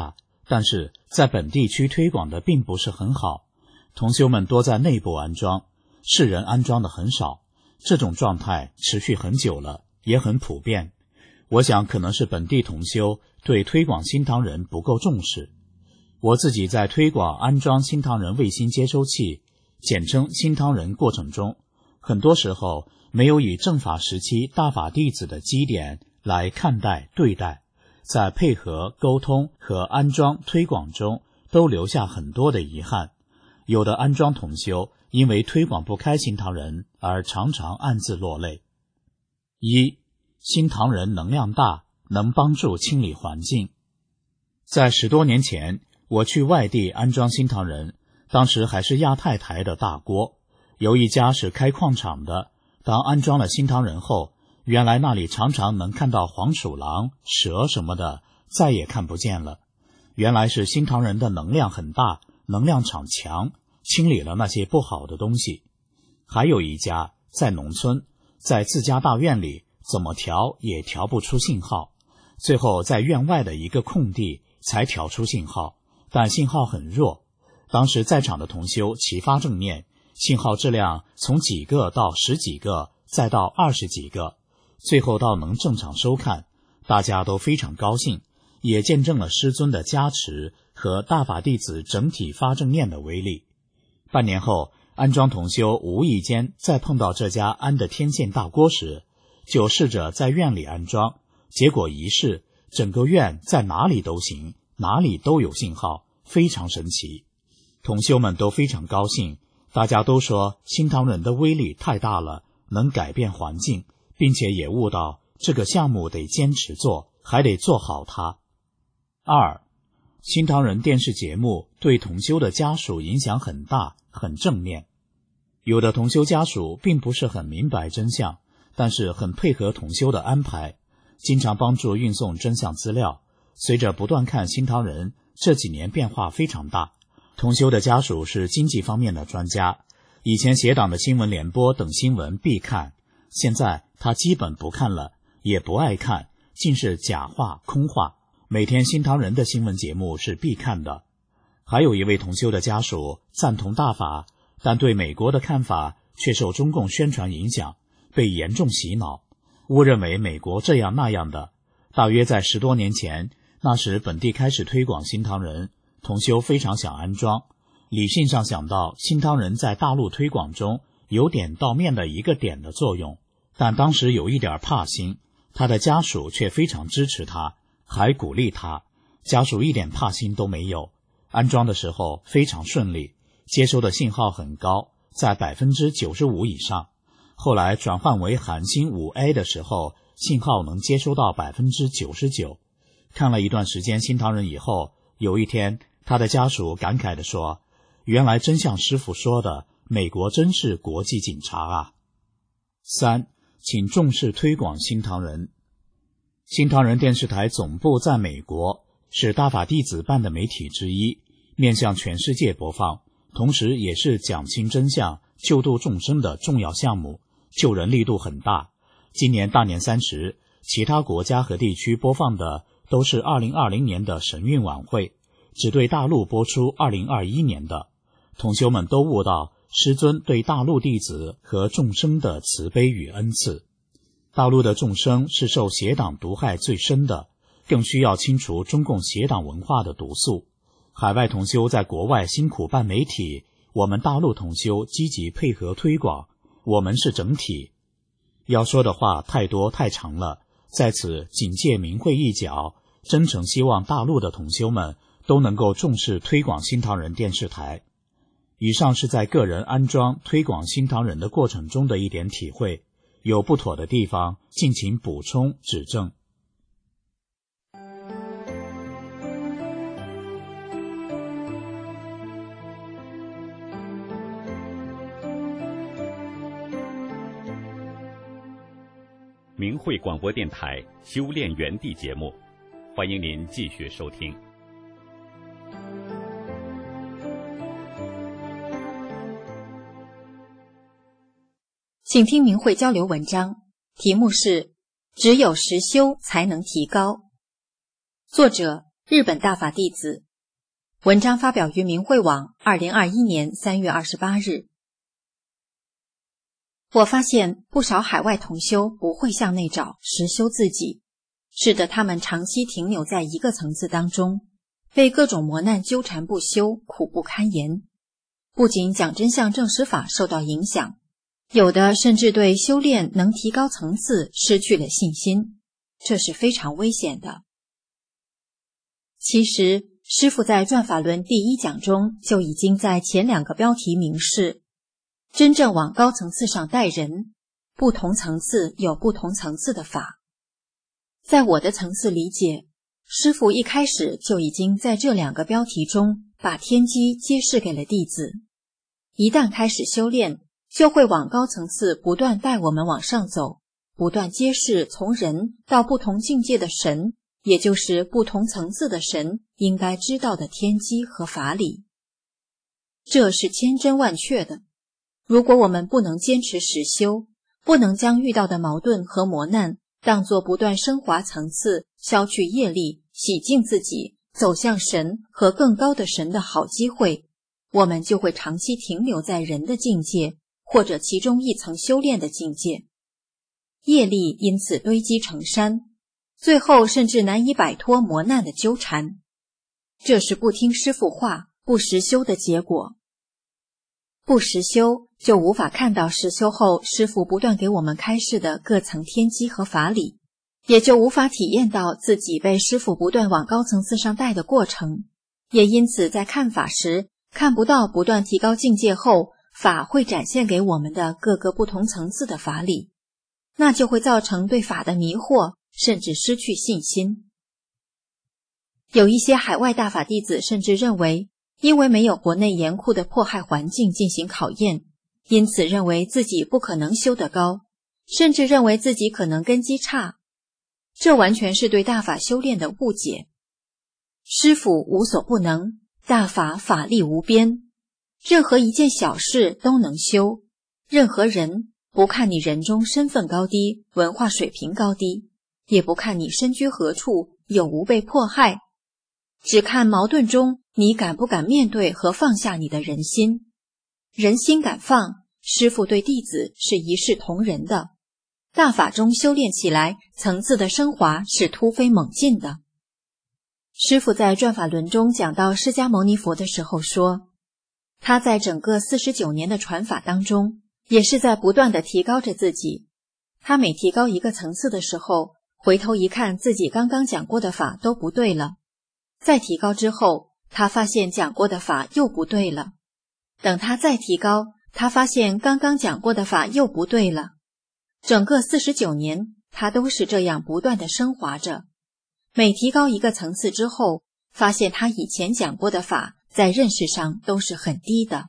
但是在本地区推广的并不是很好，同修们多在内部安装，世人安装的很少，这种状态持续很久了，也很普遍。我想可能是本地同修对推广新唐人不够重视。我自己在推广安装新唐人卫星接收器，简称新唐人过程中，很多时候没有以正法时期大法弟子的基点来看待对待，在配合沟通和安装推广中都留下很多的遗憾。有的安装同修因为推广不开新唐人而常常暗自落泪。一，新唐人能量大，能帮助清理环境。在十多年前，我去外地安装新唐人，当时还是亚太台的大锅，有一家是开矿场的，当安装了新唐人后，原来那里常常能看到黄鼠狼、蛇什么的，再也看不见了。原来是新唐人的能量很大，能量场强，清理了那些不好的东西。还有一家在农村，在自家大院里怎么调也调不出信号，最后在院外的一个空地才调出信号，但信号很弱。当时在场的同修齐发正念，信号质量从几个到十几个，再到二十几个，最后到能正常收看，大家都非常高兴，也见证了师尊的加持和大法弟子整体发正念的威力。半年后，安装同修无意间再碰到这家安的天线大锅时，就试着在院里安装，结果一试，整个院在哪里都行，哪里都有信号，非常神奇。同修们都非常高兴，大家都说新唐人的威力太大了，能改变环境，并且也悟到这个项目得坚持做，还得做好它。二，新唐人电视节目对同修的家属影响很大，很正面。有的同修家属并不是很明白真相，但是很配合同修的安排，经常帮助运送真相资料。随着不断看新唐人，这几年变化非常大。同修的家属是经济方面的专家，以前协党的新闻联播等新闻必看，现在他基本不看了，也不爱看，尽是假话空话。每天新唐人的新闻节目是必看的。还有一位同修的家属赞同大法，但对美国的看法却受中共宣传影响，被严重洗脑，误认为美国这样那样的。大约在十多年前，那时本地开始推广新唐人，同修非常想安装，理性上想到新唐人在大陆推广中有点到面的一个点的作用，但当时有一点怕心，他的家属却非常支持他，还鼓励他，家属一点怕心都没有。安装的时候非常顺利，接收的信号很高，在 百分之九十五 以上。后来转换为韩星 五 A 的时候，信号能接收到 百分之九十九。 看了一段时间新唐人以后，有一天他的家属感慨地说，原来真像师父说的，美国真是国际警察啊。三，请重视推广新唐人。新唐人电视台总部在美国，是大法弟子办的媒体之一，面向全世界播放，同时也是讲清真相、救度众生的重要项目，救人力度很大。今年大年三十，其他国家和地区播放的都是二零二零年的神韵晚会，只对大陆播出二零二一年的。同修们都悟到师尊对大陆弟子和众生的慈悲与恩赐。大陆的众生是受邪党毒害最深的，更需要清除中共邪党文化的毒素。海外同修在国外辛苦办媒体，我们大陆同修积极配合推广，我们是整体。要说的话太多太长了，在此仅借明慧一角，真诚希望大陆的同修们都能够重视推广新唐人电视台。以上是在个人安装推广新唐人的过程中的一点体会，有不妥的地方敬请补充指正。 明慧广播电台修炼园地节目，欢迎您继续收听。 请听明慧交流文章，题目是只有实修才能提高，作者日本大法弟子文章发表于明慧网二零二一年三月二十八日。我发现不少海外同修不会向内找实修自己，使得他们长期停留在一个层次当中，被各种磨难纠缠不休，苦不堪言。不仅讲真相证实法受到影响，有的甚至对修炼能提高层次失去了信心，这是非常危险的。其实师父在转法轮第一讲中就已经在前两个标题明示，真正往高层次上带人，不同层次有不同层次的法。在我的层次理解，师父一开始就已经在这两个标题中把天机揭示给了弟子。一旦开始修炼，就会往高层次不断带我们往上走，不断揭示从人到不同境界的神，也就是不同层次的神应该知道的天机和法理。这是千真万确的。如果我们不能坚持实修，不能将遇到的矛盾和磨难当作不断升华层次、消去业力、洗净自己、走向神和更高的神的好机会，我们就会长期停留在人的境界，或者其中一层修炼的境界。业力因此堆积成山，最后甚至难以摆脱磨难的纠缠。这是不听师父话、不实修的结果。不实修，就无法看到实修后师父不断给我们开示的各层天机和法理，也就无法体验到自己被师父不断往高层次上带的过程，也因此在看法时看不到不断提高境界后法会展现给我们的各个不同层次的法理，那就会造成对法的迷惑，甚至失去信心。有一些海外大法弟子甚至认为，因为没有国内严酷的迫害环境进行考验，因此认为自己不可能修得高，甚至认为自己可能根基差。这完全是对大法修炼的误解。师父无所不能，大法法力无边，任何一件小事都能修。任何人，不看你人中身份高低、文化水平高低，也不看你身居何处，有无被迫害，只看矛盾中你敢不敢面对和放下你的人心。人心敢放，师父对弟子是一视同仁的。大法中修炼起来，层次的升华是突飞猛进的。师父在转法轮中讲到释迦牟尼佛的时候说，他在整个四十九年的传法当中，也是在不断地提高着自己。他每提高一个层次的时候，回头一看自己刚刚讲过的法都不对了，再提高之后，他发现讲过的法又不对了。等他再提高，他发现刚刚讲过的法又不对了。整个四十九年，他都是这样不断地升华着。每提高一个层次之后，发现他以前讲过的法在认识上都是很低的。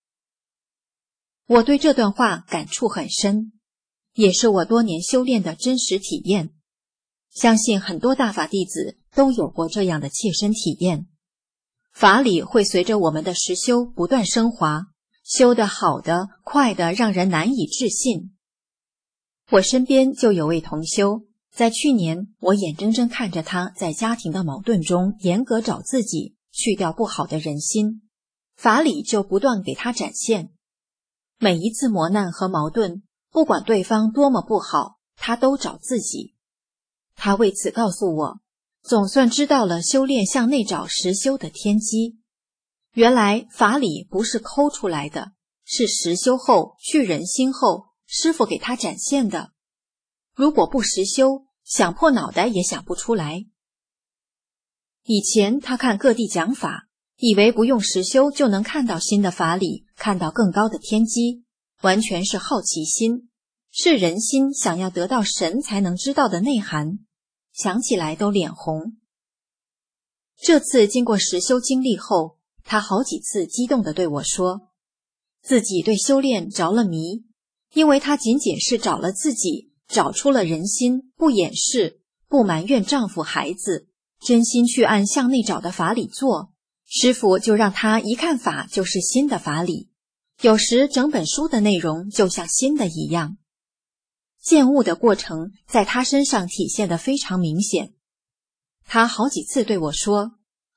我对这段话感触很深，也是我多年修炼的真实体验。相信很多大法弟子都有过这样的切身体验。法理会随着我们的实修不断升华，修得好的、快的，让人难以置信。我身边就有位同修，在去年我眼睁睁看着他在家庭的矛盾中严格找自己，去掉不好的人心，法理就不断给他展现。每一次磨难和矛盾，不管对方多么不好，他都找自己。他为此告诉我，总算知道了修炼向内找实修的天机。原来法理不是抠出来的，是实修后去人心后，师父给他展现的。如果不实修，想破脑袋也想不出来。以前他看各地讲法，以为不用实修就能看到新的法理，看到更高的天机，完全是好奇心，是人心想要得到神才能知道的内涵，想起来都脸红。这次经过实修经历后，他好几次激动地对我说，自己对修炼着了迷，因为他仅仅是找了自己，找出了人心，不掩饰，不埋怨丈夫孩子，真心去按向内找的法理做，师父就让他一看法就是新的法理，有时整本书的内容就像新的一样。见悟的过程在他身上体现得非常明显。他好几次对我说，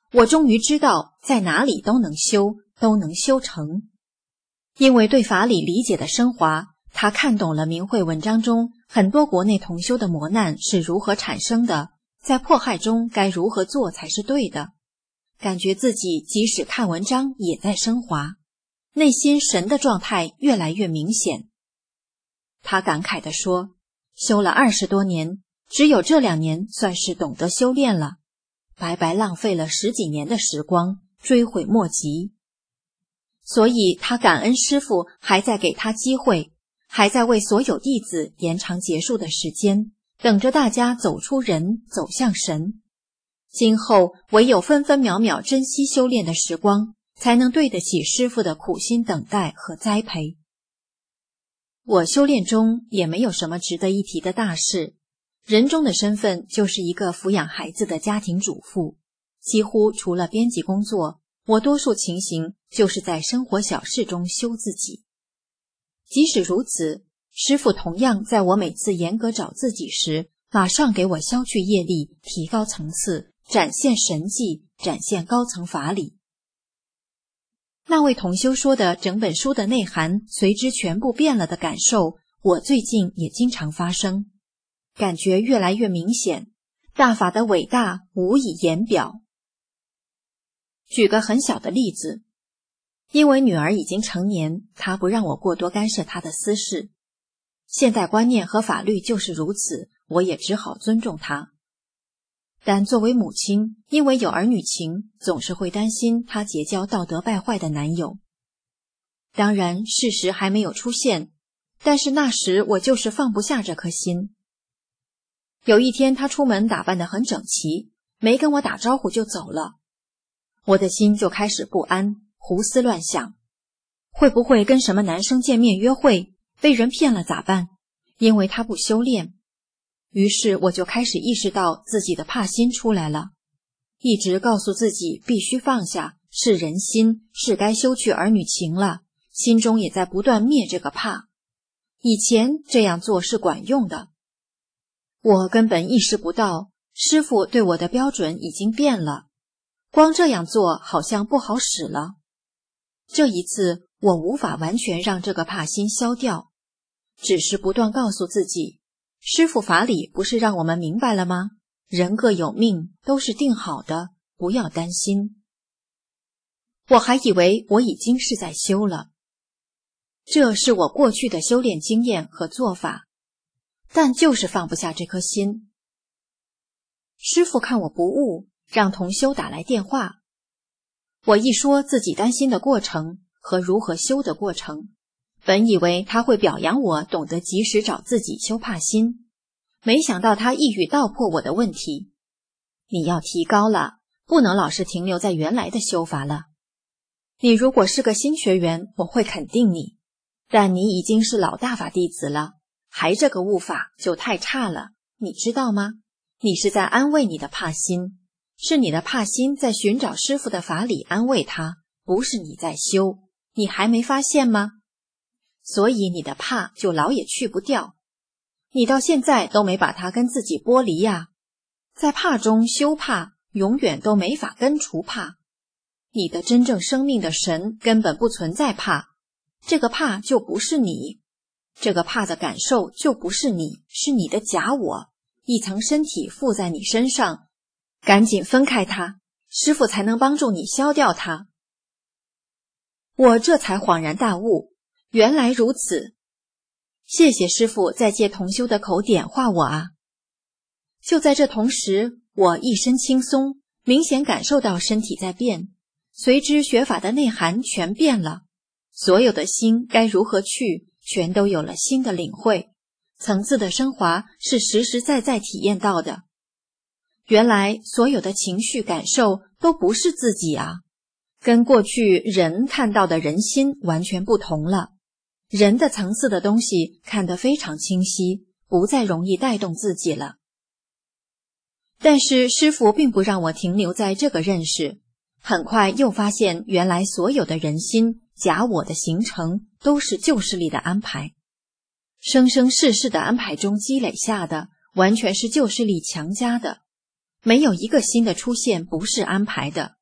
我终于知道在哪里都能修，都能修成。因为对法理理解的升华，他看懂了明慧文章中很多国内同修的磨难是如何产生的，在迫害中该如何做才是对的，感觉自己即使看文章也在升华，内心神的状态越来越明显。他感慨地说，修了二十多年，只有这两年算是懂得修炼了，白白浪费了十几年的时光，追悔莫及。所以他感恩师父还在给他机会，还在为所有弟子延长结束的时间，等着大家走出人，走向神。今后唯有分分秒秒珍惜修炼的时光，才能对得起师父的苦心等待和栽培。我修炼中也没有什么值得一提的大事，人中的身份就是一个抚养孩子的家庭主妇，几乎除了编辑工作，我多数情形就是在生活小事中修自己。即使如此，师父同样在我每次严格找自己时，马上给我消去业力，提高层次，展现神迹，展现高层法理。那位同修说的整本书的内涵随之全部变了的感受，我最近也经常发生，感觉越来越明显，大法的伟大无以言表。举个很小的例子，因为女儿已经成年，她不让我过多干涉她的私事。现代观念和法律就是如此，我也只好尊重她。但作为母亲，因为有儿女情，总是会担心她结交道德败坏的男友。当然，事实还没有出现，但是那时我就是放不下这颗心。有一天，她出门打扮得很整齐，没跟我打招呼就走了。我的心就开始不安，胡思乱想，会不会跟什么男生见面约会，被人骗了咋办？因为他不修炼。于是我就开始意识到自己的怕心出来了，一直告诉自己必须放下，是人心，是该修去儿女情了，心中也在不断灭这个怕。以前这样做是管用的，我根本意识不到师父对我的标准已经变了，光这样做好像不好使了。这一次我无法完全让这个怕心消掉，只是不断告诉自己，师父法理不是让我们明白了吗？人各有命，都是定好的，不要担心。我还以为我已经是在修了，这是我过去的修炼经验和做法，但就是放不下这颗心。师父看我不悟，让同修打来电话。我一说自己担心的过程和如何修的过程，本以为他会表扬我懂得及时找自己修怕心，没想到他一语道破我的问题。你要提高了，不能老是停留在原来的修法了。你如果是个新学员，我会肯定你，但你已经是老大法弟子了，还这个悟法就太差了，你知道吗？你是在安慰你的怕心，是你的怕心在寻找师父的法理安慰他，不是你在修，你还没发现吗？所以你的怕就老也去不掉，你到现在都没把它跟自己剥离呀。在怕中修怕，永远都没法根除怕。你的真正生命的神根本不存在怕，这个怕就不是你，这个怕的感受就不是你，是你的假我，一层身体附在你身上，赶紧分开它，师父才能帮助你消掉它。我这才恍然大悟，原来如此。谢谢师父在借同修的口点化我啊！就在这同时，我一身轻松，明显感受到身体在变，随之学法的内涵全变了，所有的心该如何去，全都有了新的领会，层次的升华是实实在在体验到的。原来所有的情绪感受都不是自己啊，跟过去人看到的人心完全不同了。人的层次的东西看得非常清晰，不再容易带动自己了。但是师父并不让我停留在这个认识，很快又发现原来所有的人心假我的形成都是旧势力的安排，生生世世的安排中积累下的，完全是旧势力强加的，没有一个新的出现不是安排的。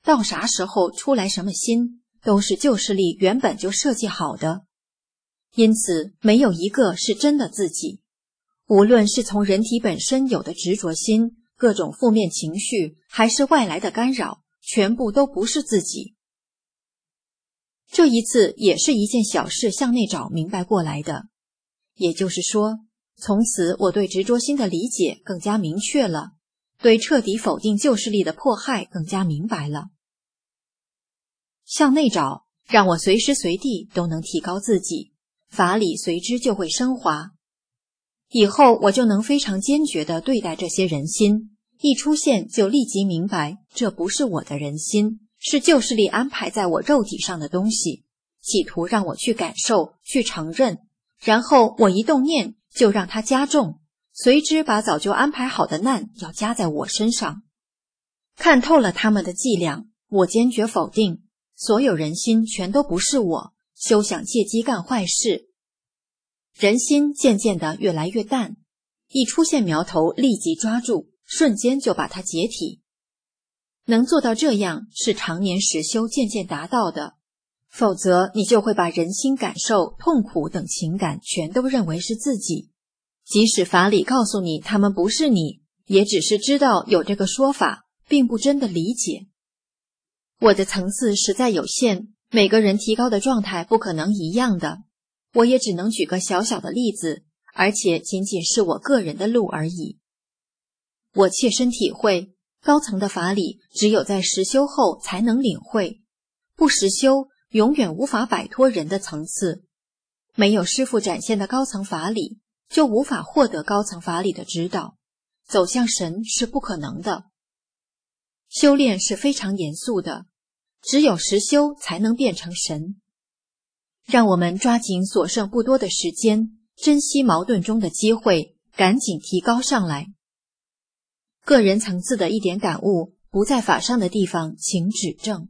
到啥时候出来什么心，都是旧势力原本就设计好的。因此，没有一个是真的自己。无论是从人体本身有的执着心、各种负面情绪，还是外来的干扰，全部都不是自己。这一次也是一件小事向内找明白过来的。也就是说，从此我对执着心的理解更加明确了，对彻底否定旧势力的迫害更加明白了。向内找，让我随时随地都能提高自己，法理随之就会升华。以后我就能非常坚决地对待这些人心，一出现就立即明白，这不是我的人心，是旧势力安排在我肉体上的东西，企图让我去感受、去承认，然后我一动念就让它加重，随之把早就安排好的难要加在我身上。看透了他们的伎俩，我坚决否定，所有人心全都不是我，休想借机干坏事。人心渐渐地越来越淡，一出现苗头立即抓住，瞬间就把它解体。能做到这样，是常年实修渐渐达到的，否则你就会把人心感受、痛苦等情感全都认为是自己。即使法理告诉你他们不是你，也只是知道有这个说法，并不真的理解。我的层次实在有限，每个人提高的状态不可能一样的，我也只能举个小小的例子，而且仅仅是我个人的路而已。我切身体会，高层的法理只有在实修后才能领会，不实修永远无法摆脱人的层次。没有师父展现的高层法理，就无法获得高层法理的指导，走向神是不可能的。修炼是非常严肃的，只有实修才能变成神。让我们抓紧所剩不多的时间，珍惜矛盾中的机会，赶紧提高上来。个人层次的一点感悟，不在法上的地方请指正。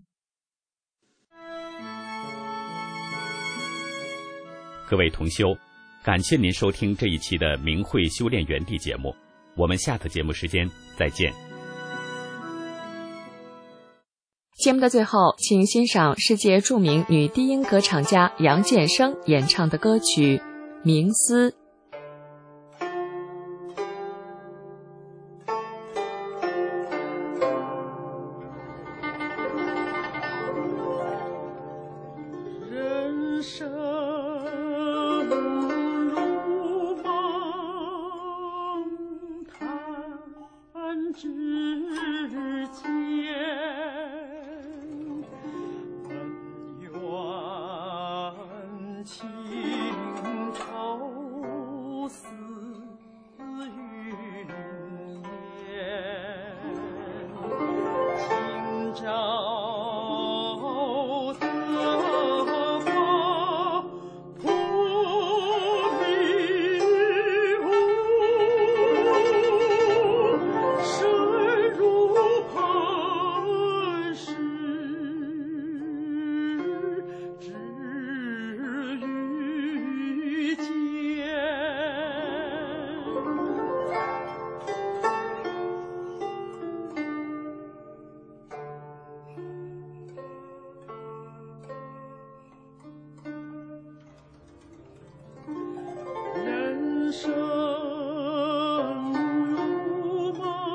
各位同修，感谢您收听这一期的明慧修炼园地节目，我们下次节目时间再见。 节目的最后，请欣赏世界著名女低音歌唱家杨建生演唱的歌曲《冥思》。 人生如梦，弹指间。情愁似云烟，今朝得花扑迷雾，深入磐石。人生如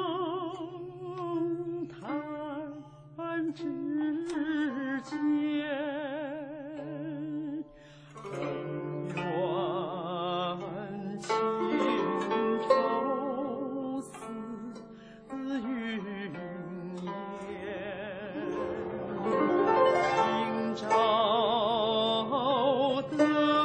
梦，弹指间，恩怨情愁似云烟，今朝得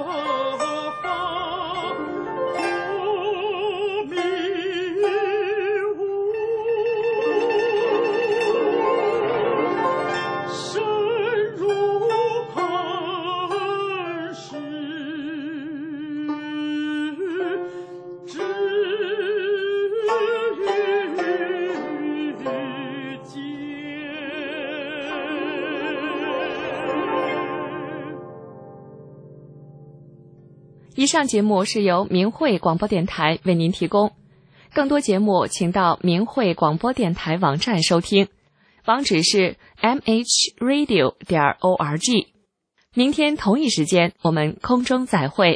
以上节目是由明慧广播电台为您提供，更多节目请到明慧广播电台网站收听。 网址是 m h radio 点 org。明天同一时间，我们空中再会。